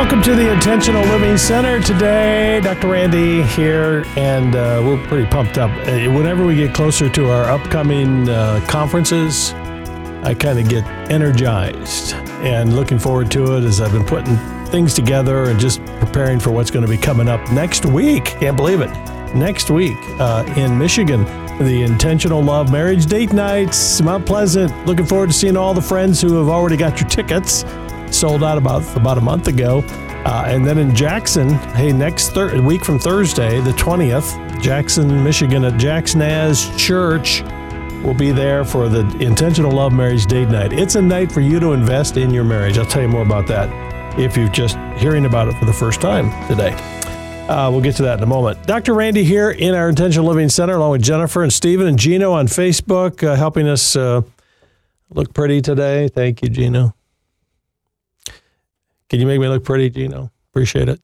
Welcome to the Intentional Living Center today. Dr. Randy here, and we're pretty pumped up. Whenever we get closer to our upcoming conferences, I kind of get energized and looking forward to it as I've been putting things together and just preparing for what's going to be coming up next week. Can't believe it. Next week in Michigan, the Intentional Love Marriage Date Nights, Mount Pleasant. Looking forward to seeing all the friends who have already got your tickets. Sold out about a month ago. And then in Jackson, hey, next week from Thursday, the 20th, Jackson, Michigan at Jack's Naz Church will be there for the Intentional Love Marriage Date Night. It's a night for you to invest in your marriage. I'll tell you more about that if you're just hearing about it for the first time today. We'll get to that in a moment. Dr. Randy here in our Intentional Living Center, along with Jennifer and Stephen and Gino on Facebook, helping us look pretty today. Thank you, Gino. Can you make me look pretty, Gino? Appreciate it.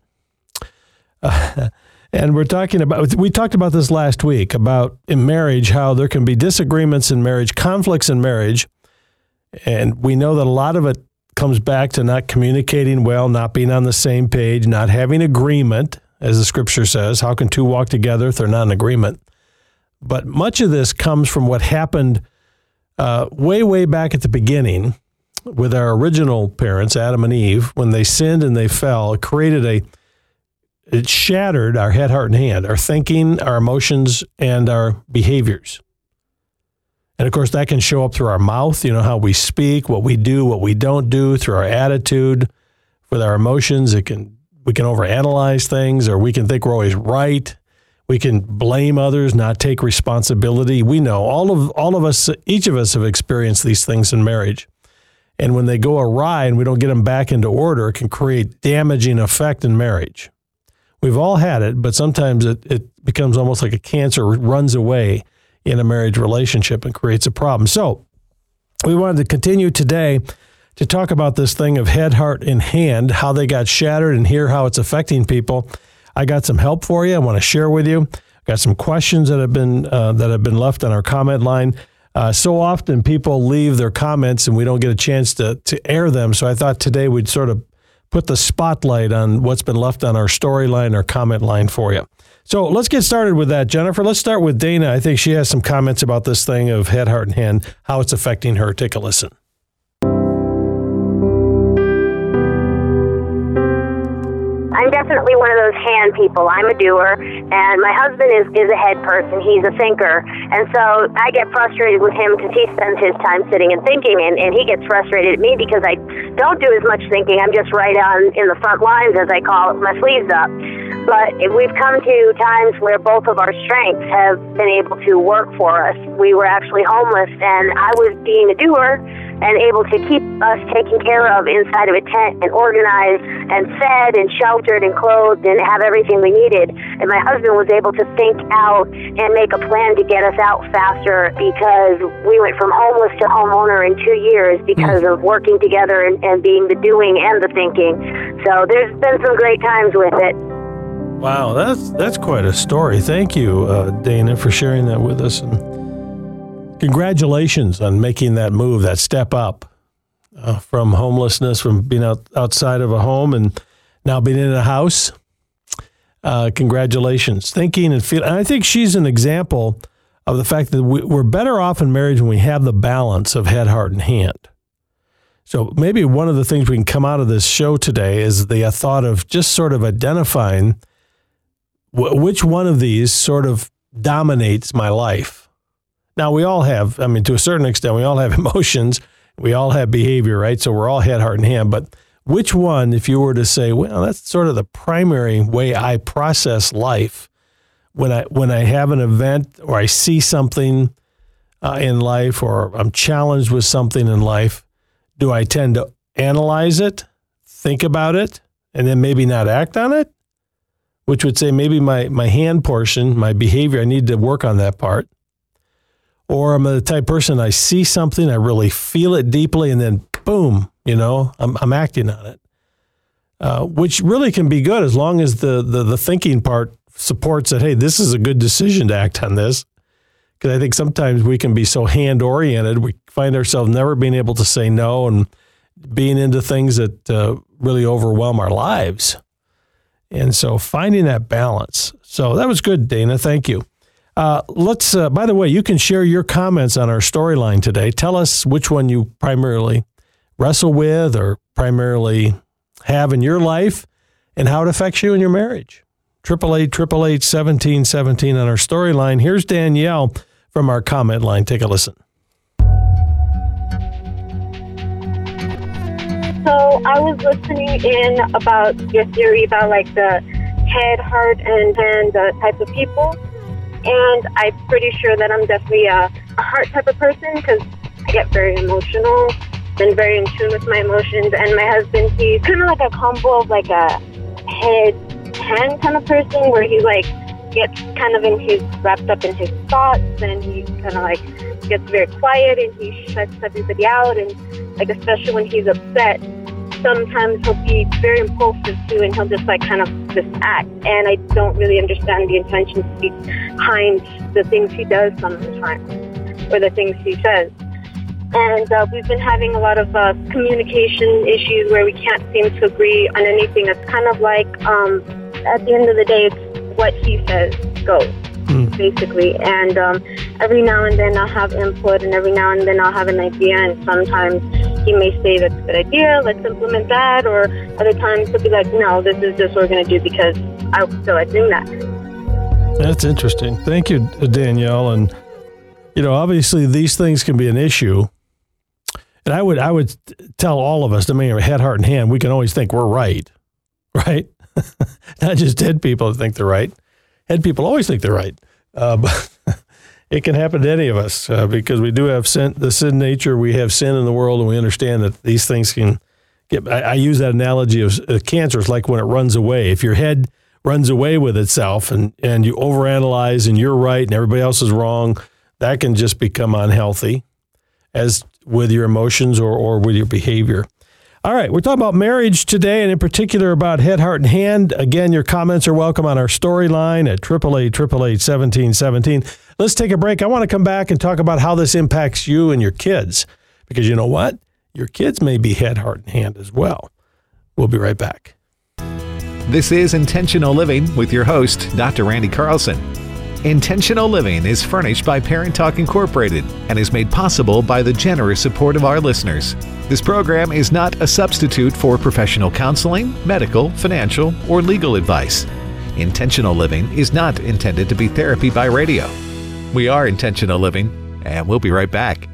And we talked about this last week, about in marriage, how there can be disagreements in marriage, conflicts in marriage. And we know that a lot of it comes back to not communicating well, not being on the same page, not having agreement, as the scripture says. How can two walk together if they're not in agreement? But much of this comes from what happened way back at the beginning with our original parents, Adam and Eve. When they sinned and they fell, it shattered our head, heart, and hand, our thinking, our emotions, and our behaviors. And of course, that can show up through our mouth, how we speak, what we do, what we don't do, through our attitude, with our emotions. We can overanalyze things, or we can think we're always right. We can blame others, not take responsibility. We know all of us, each of us have experienced these things in marriage. And when they go awry and we don't get them back into order, it can create damaging effect in marriage. We've all had it, but sometimes it becomes almost like a cancer, runs away in a marriage relationship and creates a problem. So we wanted to continue today to talk about this thing of head, heart, and hand, how they got shattered, and hear how it's affecting people. I got some help for you I want to share with you. Got some questions that have been left on our comment line. So often people leave their comments and we don't get a chance to air them. So I thought today we'd sort of put the spotlight on what's been left on our storyline or comment line for you. So let's get started with that, Jennifer. Let's start with Dana. I think she has some comments about this thing of head, heart, and hand, how it's affecting her. Take a listen. I'm definitely one of those hand people. I'm a doer, and my husband is a head person. He's a thinker, and so I get frustrated with him because he spends his time sitting and thinking, and he gets frustrated at me because I don't do as much thinking. I'm just right on in the front lines, as I call it, my sleeves up. But we've come to times where both of our strengths have been able to work for us. We were actually homeless, and I was being a doer and able to keep us taken care of inside of a tent and organized and fed and sheltered and clothed and have everything we needed. And my husband was able to think out and make a plan to get us out faster, because we went from homeless to homeowner in 2 years because of working together and being the doing and the thinking. So there's been some great times with it. Wow, that's quite a story. Thank you, Dana, for sharing that with us. And congratulations on making that move, that step up from homelessness, from being outside of a home and now being in a house. Congratulations. Thinking and feeling. And I think she's an example of the fact that we're better off in marriage when we have the balance of head, heart, and hand. So maybe one of the things we can come out of this show today is the thought of just sort of identifying which one of these sort of dominates my life. Now, we all have, to a certain extent, we all have emotions. We all have behavior, right? So we're all head, heart, and hand. But which one, if you were to say, well, that's sort of the primary way I process life, when I have an event or I see something in life, or I'm challenged with something in life, do I tend to analyze it, think about it, and then maybe not act on it? Which would say maybe my hand portion, my behavior, I need to work on that part. Or I'm the type of person, I see something, I really feel it deeply, and then boom, I'm acting on it. Which really can be good as long as the thinking part supports that, hey, this is a good decision to act on this. Because I think sometimes we can be so hand-oriented, we find ourselves never being able to say no and being into things that really overwhelm our lives. And so finding that balance. So that was good, Dana. Thank you. Let's, by the way, you can share your comments on our storyline today. Tell us which one you primarily wrestle with or primarily have in your life and how it affects you in your marriage. 888-888-1717 on our storyline. Here's Danielle from our comment line. Take a listen. So I was listening in about your theory about like the head, heart, and type of people. And I'm pretty sure that I'm definitely a heart type of person because I get very emotional and very in tune with my emotions. And my husband, he's kind of like a combo of like a head-hand kind of person where he like gets kind of wrapped up in his thoughts, and he kind of like gets very quiet and he shuts everybody out. And like especially when he's upset, sometimes he'll be very impulsive too, and he'll just like kind of just act. And I don't really understand the intentions behind the things he does sometimes, or the things he says. And we've been having a lot of communication issues where we can't seem to agree on anything. It's kind of like, at the end of the day, it's what he says goes, basically. And every now and then I'll have input, and every now and then I'll have an idea, and sometimes he may say that's a good idea, let's implement that, or other times he'll be like, no, this is just what we're going to do because I feel like doing that. That's interesting. Thank you, Danielle. And, obviously these things can be an issue. And I would tell all of us, I mean, head, heart, and hand, we can always think we're right? Not just dead people that think they're right. Head people always think they're right. But it can happen to any of us because we do have the sin nature. We have sin in the world, and we understand that these things can get, I use that analogy of cancer. It's like when it runs away. If your head runs away with itself and you overanalyze and you're right and everybody else is wrong, that can just become unhealthy, as with your emotions or with your behavior. All right, we're talking about marriage today, and in particular about head, heart, and hand. Again, your comments are welcome on our storyline at 888-888-1717. Let's take a break. I want to come back and talk about how this impacts you and your kids, because you know what? Your kids may be head, heart, and hand as well. We'll be right back. This is Intentional Living with your host, Dr. Randy Carlson. Intentional Living is furnished by Parent Talk Incorporated and is made possible by the generous support of our listeners. This program is not a substitute for professional counseling, medical, financial, or legal advice. Intentional Living is not intended to be therapy by radio. We are Intentional Living, and we'll be right back.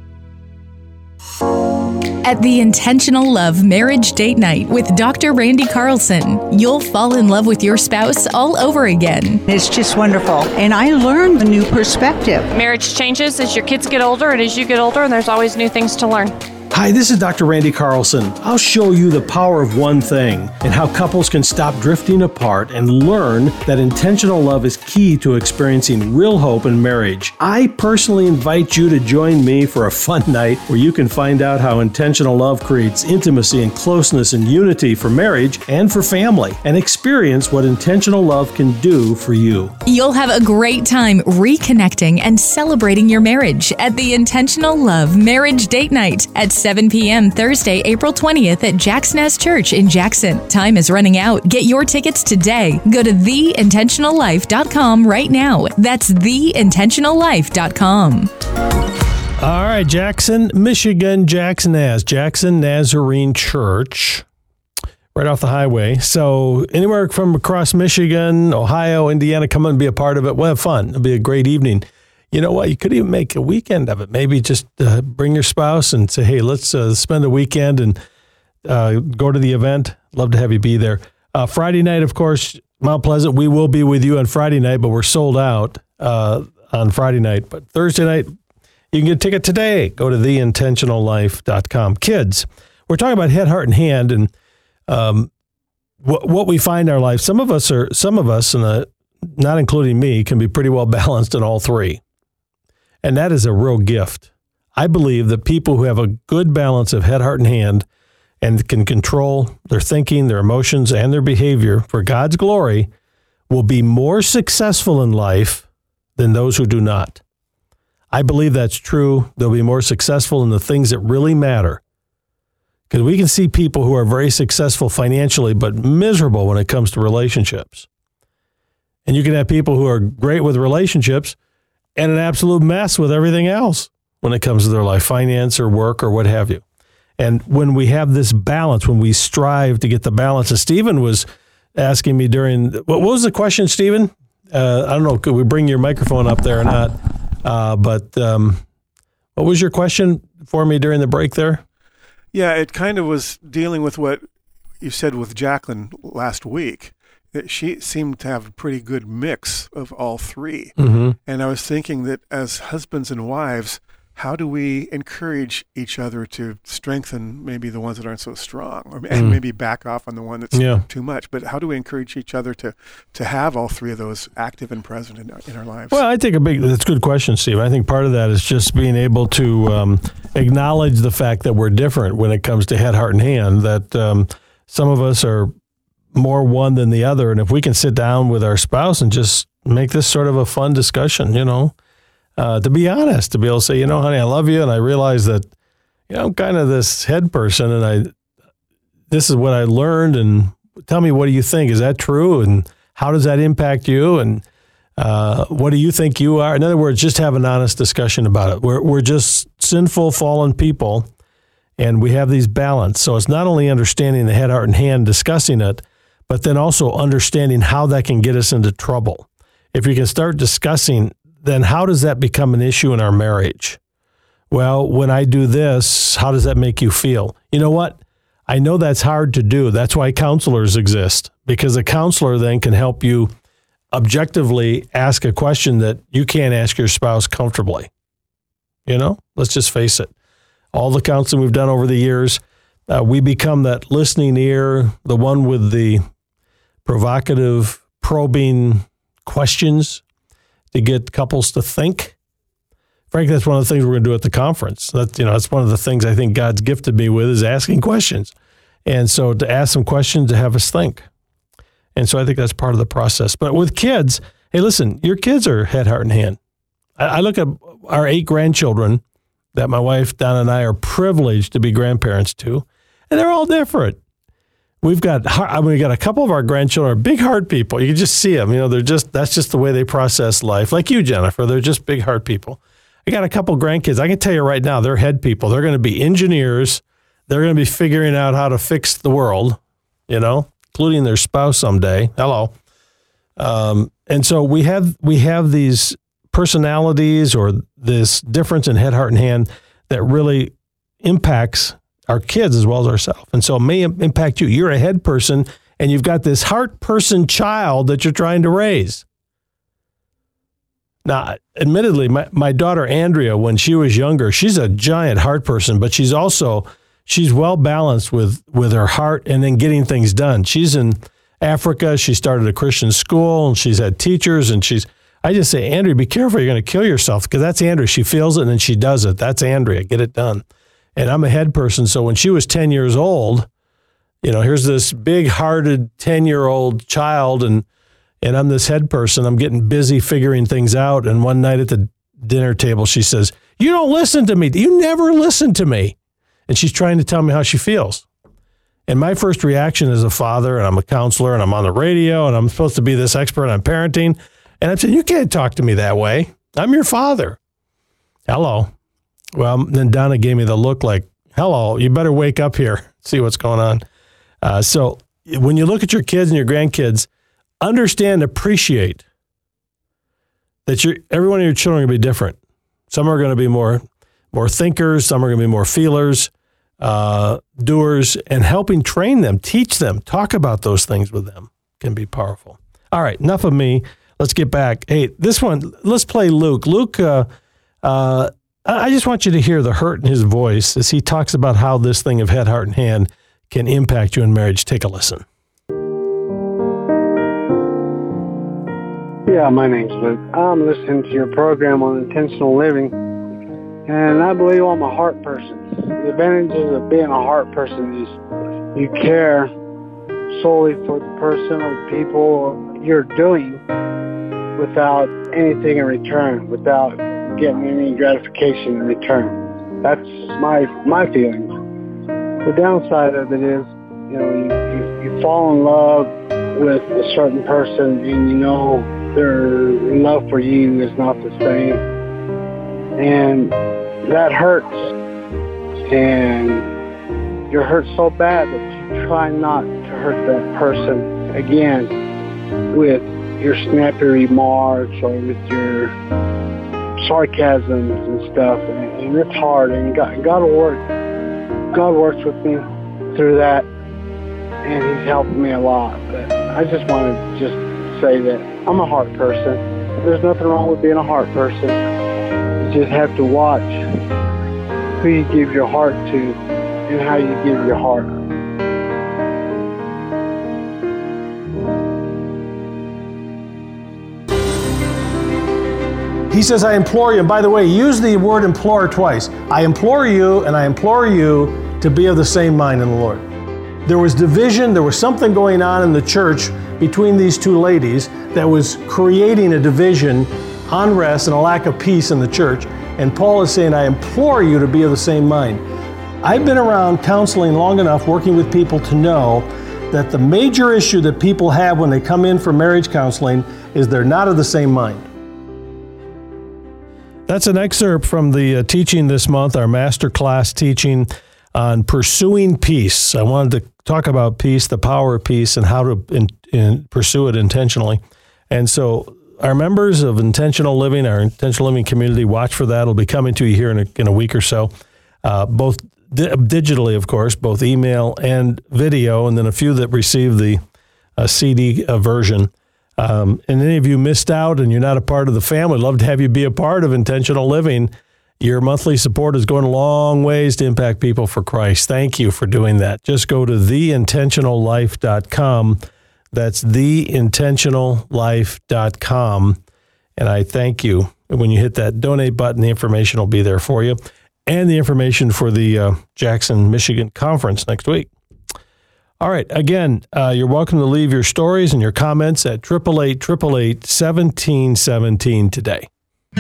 At the Intentional Love Marriage Date Night with Dr. Randy Carlson, you'll fall in love with your spouse all over again. It's just wonderful. And I learned a new perspective. Marriage changes as your kids get older and as you get older, and there's always new things to learn. Hi, this is Dr. Randy Carlson. I'll show you the power of one thing and how couples can stop drifting apart and learn that intentional love is key to experiencing real hope in marriage. I personally invite you to join me for a fun night where you can find out how intentional love creates intimacy and closeness and unity for marriage and for family, and experience what intentional love can do for you. You'll have a great time reconnecting and celebrating your marriage at the Intentional Love Marriage Date Night at 7 p.m. Thursday, April 20th at Jack's Nest Church in Jackson. Time is running out. Get your tickets today. Go to theintentionallife.com right now. That's theintentionallife.com. All right, Jackson, Michigan, Jackson Nazarene Church, right off the highway. So anywhere from across Michigan, Ohio, Indiana, come and be a part of it. We'll have fun. It'll be a great evening. You know what? You could even make a weekend of it. Maybe just bring your spouse and say, hey, let's spend a weekend and go to the event. Love to have you be there. Friday night, of course, Mount Pleasant. We will be with you on Friday night, but we're sold out on Friday night. But Thursday night, you can get a ticket today. Go to theintentionallife.com. Kids, we're talking about head, heart, and hand, and what we find in our life. Some of us, and not including me, can be pretty well balanced in all three. And that is a real gift. I believe that people who have a good balance of head, heart, and hand and can control their thinking, their emotions, and their behavior for God's glory will be more successful in life than those who do not. I believe that's true. They'll be more successful in the things that really matter. Because we can see people who are very successful financially, but miserable when it comes to relationships. And you can have people who are great with relationships and an absolute mess with everything else when it comes to their life, finance or work or what have you. And when we have this balance, when we strive to get the balance, and Stephen was asking me during, what was the question, Stephen? I don't know, could we bring your microphone up there or not? But what was your question for me during the break there? Yeah, it kind of was dealing with what you said with Jacqueline last week. That she seemed to have a pretty good mix of all three. Mm-hmm. And I was thinking that as husbands and wives, how do we encourage each other to strengthen maybe the ones that aren't so strong, and maybe back off on the one that's too much? But how do we encourage each other to have all three of those active and present in our lives? Well, I think that's a good question, Steve. I think part of that is just being able to acknowledge the fact that we're different when it comes to head, heart, and hand, that some of us are more one than the other. And if we can sit down with our spouse and just make this sort of a fun discussion, to be honest, to be able to say, honey, I love you. And I realize that, I'm kind of this head person and this is what I learned. And tell me, what do you think? Is that true? And how does that impact you? And what do you think you are? In other words, just have an honest discussion about it. We're just sinful, fallen people, and we have these balance. So it's not only understanding the head, heart, and hand, discussing it, but then also understanding how that can get us into trouble. If you can start discussing, then how does that become an issue in our marriage? Well, when I do this, how does that make you feel? You know what? I know that's hard to do. That's why counselors exist, because a counselor then can help you objectively ask a question that you can't ask your spouse comfortably. Let's just face it. All the counseling we've done over the years, we become that listening ear, the one with the provocative, probing questions to get couples to think. Frankly, that's one of the things we're going to do at the conference. That's one of the things I think God's gifted me with, is asking questions. And so to ask some questions to have us think. And so I think that's part of the process. But with kids, hey, listen, your kids are head, heart, and hand. I look at our 8 grandchildren that my wife, Donna, and I are privileged to be grandparents to, and they're all different. We've got a couple of our grandchildren are big heart people. You can just see them. That's just the way they process life. Like you, Jennifer, they're just big heart people. I got a couple grandkids. I can tell you right now, they're head people. They're going to be engineers. They're going to be figuring out how to fix the world, including their spouse someday. Hello. And so we have these personalities or this difference in head, heart, and hand that really impacts our kids as well as ourselves. And so it may impact you. You're a head person and you've got this heart person child that you're trying to raise. Now, admittedly, my daughter Andrea, when she was younger, she's a giant heart person, but she's well balanced with her heart and then getting things done. She's in Africa. She started a Christian school and she's had teachers, and I just say, Andrea, be careful. You're going to kill yourself, because that's Andrea. She feels it and then she does it. That's Andrea. Get it done. And I'm a head person. So when she was 10 years old, here's this big-hearted 10-year-old child, and I'm this head person. I'm getting busy figuring things out. And one night at the dinner table, she says, "You don't listen to me. You never listen to me." And she's trying to tell me how she feels. And my first reaction as a father, and I'm a counselor, and I'm on the radio, and I'm supposed to be this expert on parenting, and I'm saying, you can't talk to me that way. I'm your father. Hello. Well, then Donna gave me the look like, hello, you better wake up here, see what's going on. So when you look at your kids and your grandkids, understand, appreciate that every one of your children are going to be different. Some are going to be more thinkers. Some are going to be more feelers, doers, and helping train them, teach them, talk about those things with them can be powerful. All right, enough of me. Let's get back. Hey, this one, let's play Luke. Luke, I just want you to hear the hurt in his voice as he talks about how this thing of head, heart, and hand can impact you in marriage. Take a listen. Yeah, my name's Luke. I'm listening to your program on intentional living, and I believe I'm a heart person. The advantages of being a heart person is you care solely for the person or the people you're doing without anything in return, without getting any gratification in return. That's my feelings. The downside of it is, you fall in love with a certain person and you know their love for you is not the same. And that hurts. And you're hurt so bad that you try not to hurt that person again with your snappy remarks or with your sarcasms and stuff. And it's hard. And God works with me through that. And He's helped me a lot. But I just want to just say that I'm a heart person. There's nothing wrong with being a heart person. You just have to watch who you give your heart to and how you give your heart. He says, I implore you, and by the way, use the word implore twice. I implore you, and I implore you to be of the same mind in the Lord. There was division, there was something going on in the church between these two ladies that was creating a division, unrest, and a lack of peace in the church. And Paul is saying, I implore you to be of the same mind. I've been around counseling long enough, working with people to know that the major issue that people have when they come in for marriage counseling is they're not of the same mind. That's an excerpt from the teaching this month, our masterclass teaching on pursuing peace. I wanted to talk about peace, the power of peace, and how to pursue it intentionally. And so our members of Intentional Living, our Intentional Living community, watch for that. It'll be coming to you here in a week or so, both digitally, of course, both email and video, and then a few that receive the CD version. And any of you missed out and you're not a part of the family, I'd love to have you be a part of Intentional Living. Your monthly support is going a long ways to impact people for Christ. Thank you for doing that. Just go to theintentionallife.com. That's theintentionallife.com. And I thank you. When you hit that donate button, the information will be there for you. And the information for the Jackson, Michigan conference next week. All right. Again, you're welcome to leave your stories and your comments at 888-888-1717 today.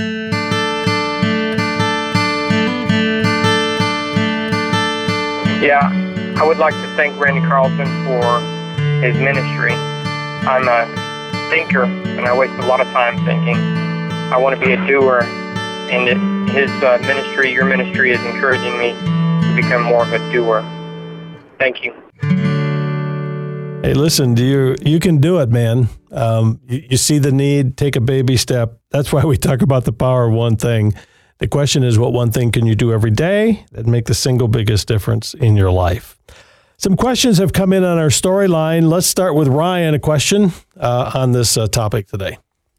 Yeah, I would like to thank Randy Carlson for his ministry. I'm a thinker, and I waste a lot of time thinking. I want to be a doer, and his ministry, your ministry, is encouraging me to become more of a doer. Thank you. Hey, listen, you can do it, man. You see the need, take a baby step. That's why we talk about the power of one thing. The question is, what one thing can you do every day that make the single biggest difference in your life? Some questions have come in on our storyline. Let's start with Ryan, a question on this topic today.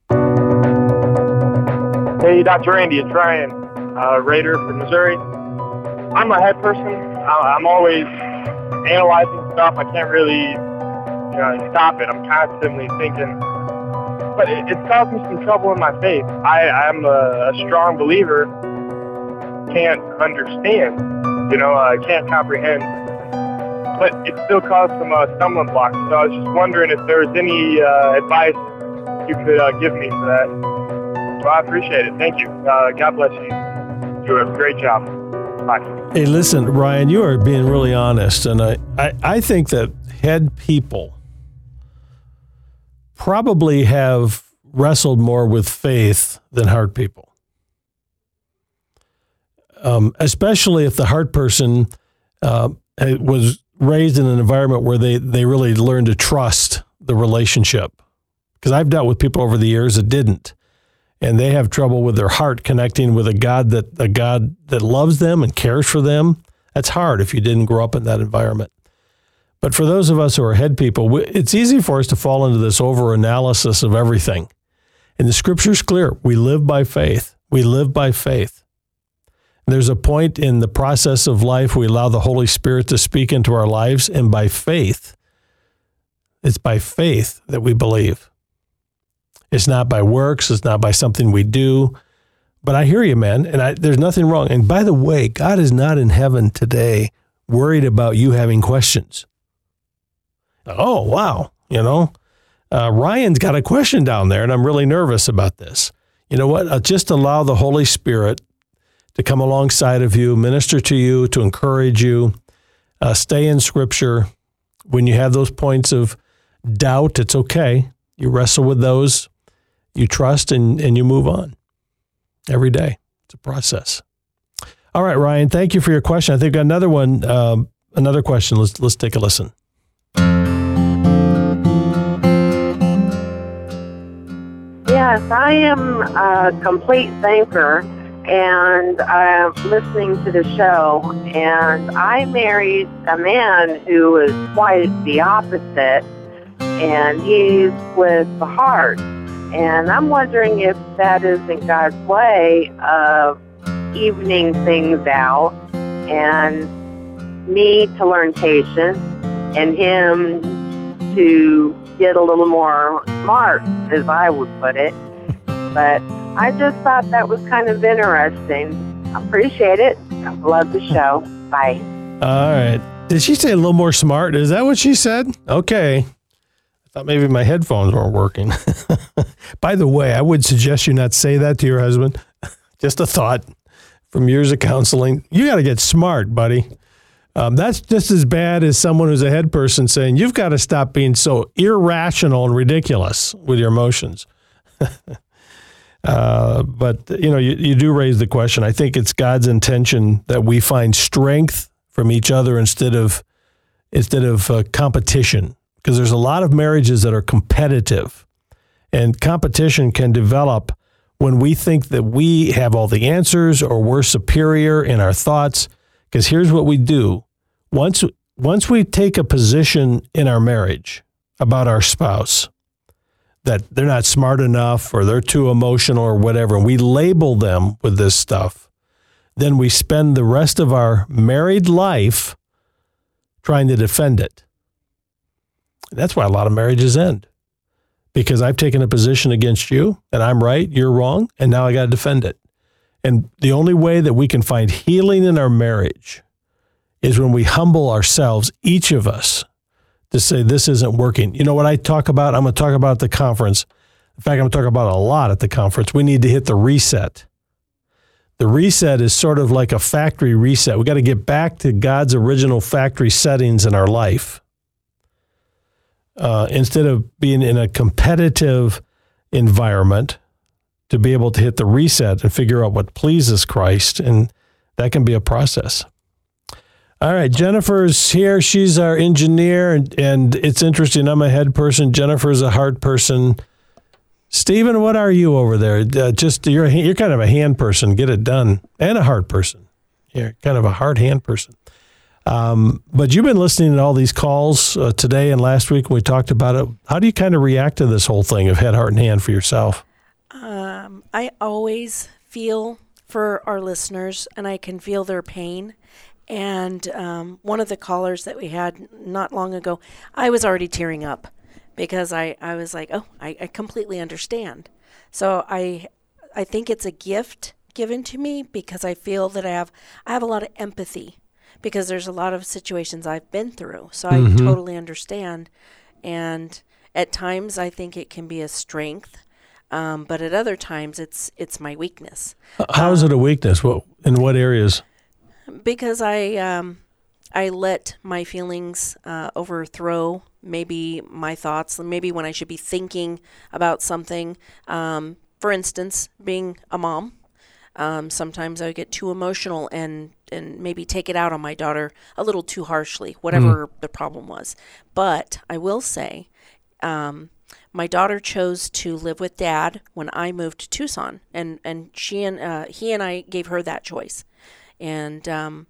Hey, Dr. Randy, it's Ryan, Raider from Missouri. I'm a head person. I'm always analyzing stuff. I can't really stop it. I'm constantly thinking. But it's caused me some trouble in my faith. I'm a strong believer. Can't understand, I can't comprehend. But it still caused some stumbling blocks. So I was just wondering if there was any advice you could give me for that. So I appreciate it. Thank you. God bless you. You do a great job. Bye. Hey, listen, Ryan, you are being really honest. And I think that head people probably have wrestled more with faith than heart people. Especially if the heart person was raised in an environment where they really learned to trust the relationship. Because I've dealt with people over the years that didn't. And they have trouble with their heart connecting with a God that loves them and cares for them. That's hard if you didn't grow up in that environment. But for those of us who are head people, it's easy for us to fall into this over-analysis of everything. And the scripture's clear. We live by faith. We live by faith. There's a point in the process of life we allow the Holy Spirit to speak into our lives, and by faith, it's by faith that we believe. It's not by works. It's not by something we do. But I hear you, man, and there's nothing wrong. And by the way, God is not in heaven today worried about you having questions. Oh, wow. Ryan's got a question down there, and I'm really nervous about this. You know what? Just allow the Holy Spirit to come alongside of you, minister to you, to encourage you. Stay in Scripture. When you have those points of doubt, it's okay. You wrestle with those, you trust, and you move on every day. It's a process. All right, Ryan, thank you for your question. I think we've got another one, another question. Let's take a listen. Yes, I am a complete thinker, and I'm listening to the show, and I married a man who is quite the opposite, and he's with the heart. And I'm wondering if that isn't God's way of evening things out, and me to learn patience, and him to get a little more smart, as I would put it. But I just thought that was kind of interesting. I appreciate it. I love the show. Bye. All right. Did she say a little more smart? Is that what she said? Okay. I thought maybe my headphones weren't working. By the way, I would suggest you not say that to your husband. Just a thought from years of counseling. You got to get smart, buddy. That's just as bad as someone who's a head person saying, you've got to stop being so irrational and ridiculous with your emotions. But, you do raise the question. I think it's God's intention that we find strength from each other instead of competition, because there's a lot of marriages that are competitive, and competition can develop when we think that we have all the answers or we're superior in our thoughts. Because here's what we do. Once we take a position in our marriage about our spouse, that they're not smart enough or they're too emotional or whatever, and we label them with this stuff, then we spend the rest of our married life trying to defend it. And that's why a lot of marriages end. Because I've taken a position against you, and I'm right, you're wrong, and now I got to defend it. And the only way that we can find healing in our marriage is when we humble ourselves, each of us, to say this isn't working. You know what I talk about? I'm going to talk about at the conference. In fact, I'm going to talk about it a lot at the conference. We need to hit the reset. The reset is sort of like a factory reset. We got to get back to God's original factory settings in our life. Instead of being in a competitive environment, to be able to hit the reset and figure out what pleases Christ. And that can be a process. All right, Jennifer's here. She's our engineer, and it's interesting. I'm a head person. Jennifer's a heart person. Stephen, what are you over there? You're kind of a hand person. Get it done. And a heart person. You're kind of a heart hand person. But you've been listening to all these calls today and last week when we talked about it. How do you kind of react to this whole thing of head, heart, and hand for yourself? I always feel for our listeners, and I can feel their pain. And one of the callers that we had not long ago, I was already tearing up because I was like, oh, I completely understand. So I think it's a gift given to me because I feel that I have a lot of empathy because there's a lot of situations I've been through. So I totally understand. And at times I think it can be a strength. But at other times, it's my weakness. How is it a weakness? In what areas? Because I let my feelings overthrow maybe my thoughts. Maybe when I should be thinking about something. For instance, being a mom, sometimes I get too emotional and maybe take it out on my daughter a little too harshly, whatever the problem was. But I will say, my daughter chose to live with Dad when I moved to Tucson, and he and I gave her that choice. And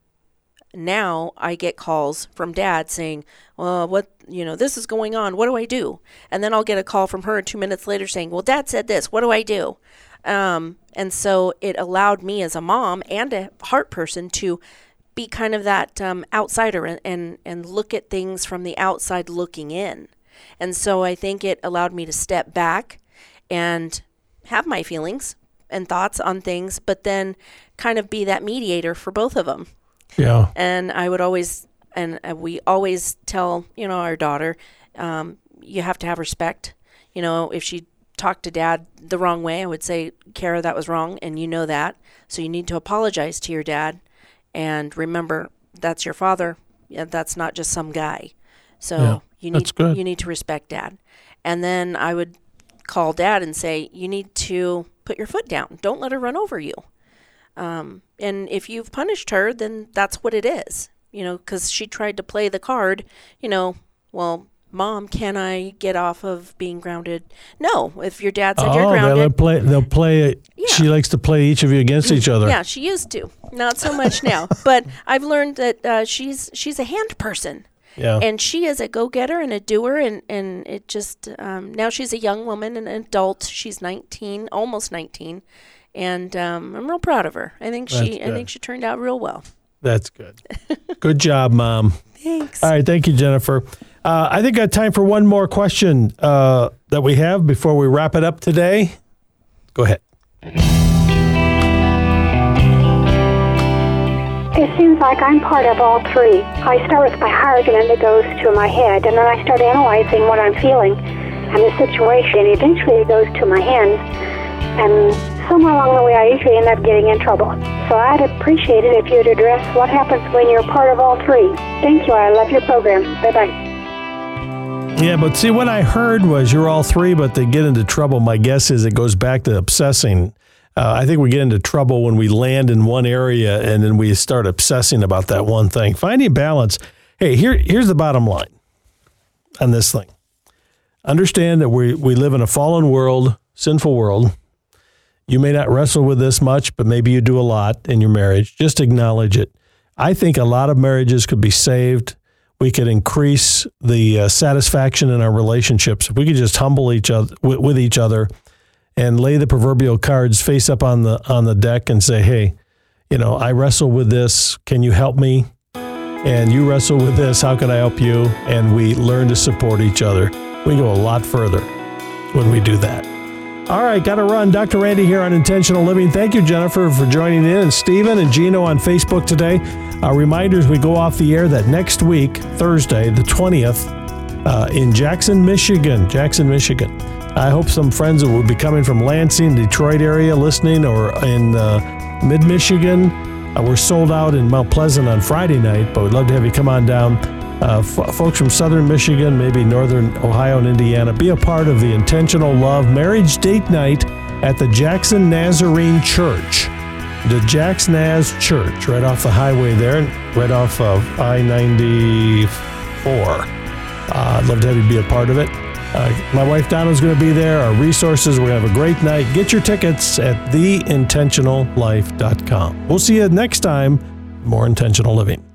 now I get calls from Dad saying, well, this is going on. What do I do? And then I'll get a call from her 2 minutes later saying, well, Dad said this. What do I do? And so it allowed me as a mom and a heart person to be kind of that outsider and look at things from the outside looking in. And so I think it allowed me to step back and have my feelings and thoughts on things, but then kind of be that mediator for both of them. Yeah. And I would always, and we always tell, our daughter, you have to have respect. If she talked to Dad the wrong way, I would say, Kara, that was wrong, and you know that. So you need to apologize to your dad. And remember, that's your father. that's not just some guy. So Yeah, you that's need good. you need to respect Dad. And then I would call Dad and say, you need to put your foot down. Don't let her run over you. And if you've punished her, then that's what it is. Because she tried to play the card, well, Mom, can I get off of being grounded? No, if your dad said you're grounded. They'll play it. Yeah. She likes to play each of you against each other. Yeah, she used to. Not so much now. But I've learned that she's a hand person. Yeah. And she is a go-getter and a doer, and it just, now she's a young woman, an adult. She's 19, almost 19, and I'm real proud of her. I think she turned out real well. That's good. Good job, Mom. Thanks. All right, thank you, Jennifer. I think I got time for one more question that we have before we wrap it up today. Go ahead. It seems like I'm part of all three. I start with my heart, and then it goes to my head, and then I start analyzing what I'm feeling and the situation. Eventually, it goes to my hands, and somewhere along the way, I usually end up getting in trouble. So I'd appreciate it if you'd address what happens when you're part of all three. Thank you. I love your program. Bye-bye. Yeah, but see, what I heard was you're all three, but they get into trouble. My guess is it goes back to obsessing. I think we get into trouble when we land in one area and then we start obsessing about that one thing. Finding balance. Hey, here's the bottom line on this thing. Understand that we live in a fallen world, sinful world. You may not wrestle with this much, but maybe you do a lot in your marriage. Just acknowledge it. I think a lot of marriages could be saved. We could increase the satisfaction in our relationships if we could just humble each other with each other and lay the proverbial cards face up on the deck and say, hey, I wrestle with this. Can you help me? And you wrestle with this. How can I help you? And we learn to support each other. We go a lot further when we do that. All right, got to run. Dr. Randy here on Intentional Living. Thank you, Jennifer, for joining in, and Stephen and Gino on Facebook today. Reminders, we go off the air that next week, Thursday, the 20th, in Jackson, Michigan. I hope some friends that will be coming from Lansing, Detroit area listening, or in mid-Michigan. We're sold out in Mount Pleasant on Friday night, but we'd love to have you come on down. Folks from southern Michigan, maybe northern Ohio and Indiana, be a part of the Intentional Love Marriage Date Night at the Jackson Nazarene Church. The Jax Naz Church, right off the highway there, right off of I-94. I'd love to have you be a part of it. My wife Donna's going to be there. Our resources, we're going to have a great night. Get your tickets at theintentionallife.com. We'll see you next time. More Intentional Living.